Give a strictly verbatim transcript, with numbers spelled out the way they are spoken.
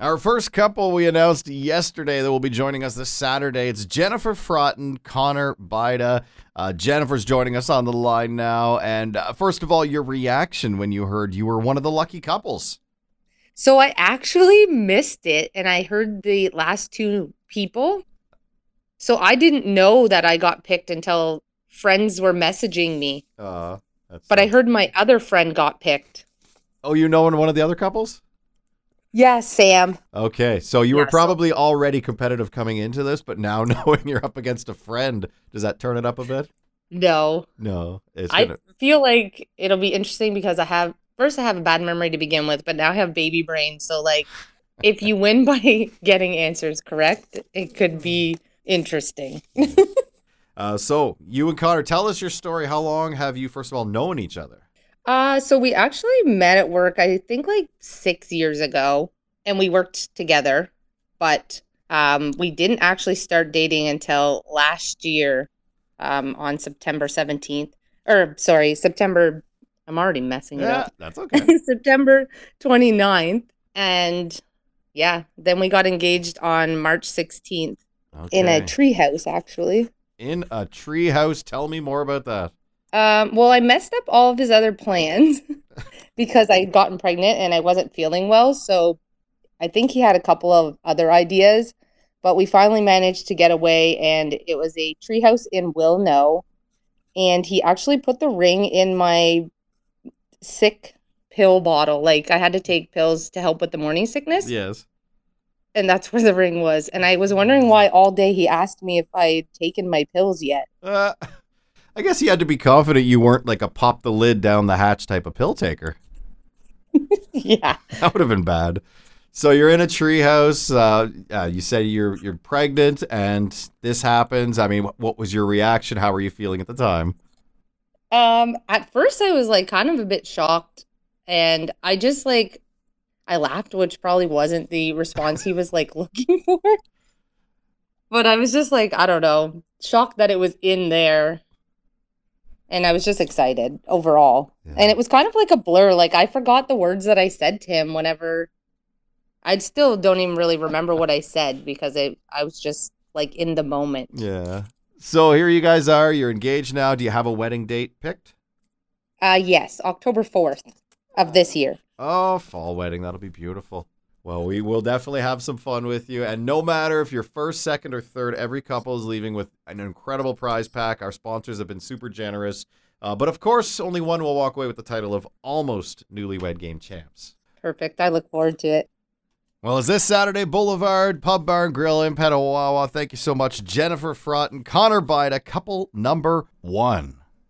Our first couple we announced yesterday that will be joining us this Saturday. It's Jennifer Fraughton, Connor Bida. Uh, Jennifer's joining us on the line now. And uh, first of all, your reaction when you heard you were one of the lucky couples. So I actually missed it, and I heard the last two people. So I didn't know that I got picked until friends were messaging me. Uh, that's but I heard my other friend got picked. Oh, you know one of the other couples? Yeah, Sam. Okay, so you Yeah, were probably so- already competitive coming into this, but now knowing you're up against a friend, does that turn it up a bit? No. No. It's I gonna... feel like it'll be interesting because I have, first I have a bad memory to begin with, but now I have baby brain. So like, if you win by getting answers correct, it could be interesting. uh, so you and Connor, tell us your story. How long have you, first of all, known each other? Uh, so we actually met at work, I think like six years ago, and we worked together, but um, we didn't actually start dating until last year um, on September seventeenth, or sorry, September, I'm already messing it Yeah, up. that's okay. September twenty-ninth, and yeah, then we got engaged on March sixteenth Okay. in a treehouse, actually. In a treehouse. Tell me more about that. Um, well, I messed up all of his other plans because I'd gotten pregnant and I wasn't feeling well. So I think he had a couple of other ideas, but we finally managed to get away, and it was a treehouse in Wilno. And he actually put the ring in my sick pill bottle. Like I had to take pills to help with the morning sickness. Yes. And that's where the ring was. And I was wondering why all day he asked me if I'd taken my pills yet. Uh, I guess he had to be confident you weren't like a pop the lid down the hatch type of pill taker. Yeah. That would have been bad. So you're in a treehouse. Uh, uh, you say you're you're pregnant, and this happens. I mean, what was your reaction? How were you feeling at the time? Um, at first I was like kind of a bit shocked, and I just like I laughed, which probably wasn't the response he was like looking for. But I was just like, I don't know, shocked that it was in there. And I was just excited overall. Yeah. And it was kind of like a blur. Like I forgot the words that I said to him whenever I still don't even really remember what I said because it, I was just like in the moment. Yeah. So here you guys are. You're engaged now. Do you have a wedding date picked? Uh, yes, October fourth of this year. Oh, fall wedding. That'll be beautiful. Well, we will definitely have some fun with you. And no matter if you're first, second, or third, every couple is leaving with an incredible prize pack. Our sponsors have been super generous. Uh, but of course, only one will walk away with the title of Almost Newlywed Game Champs. Perfect. I look forward to it. Well, as this Saturday, Boulevard Pub Bar and Grill in Petawawa. Thank you so much, Jennifer Fraughton, Connor Bida, couple number one.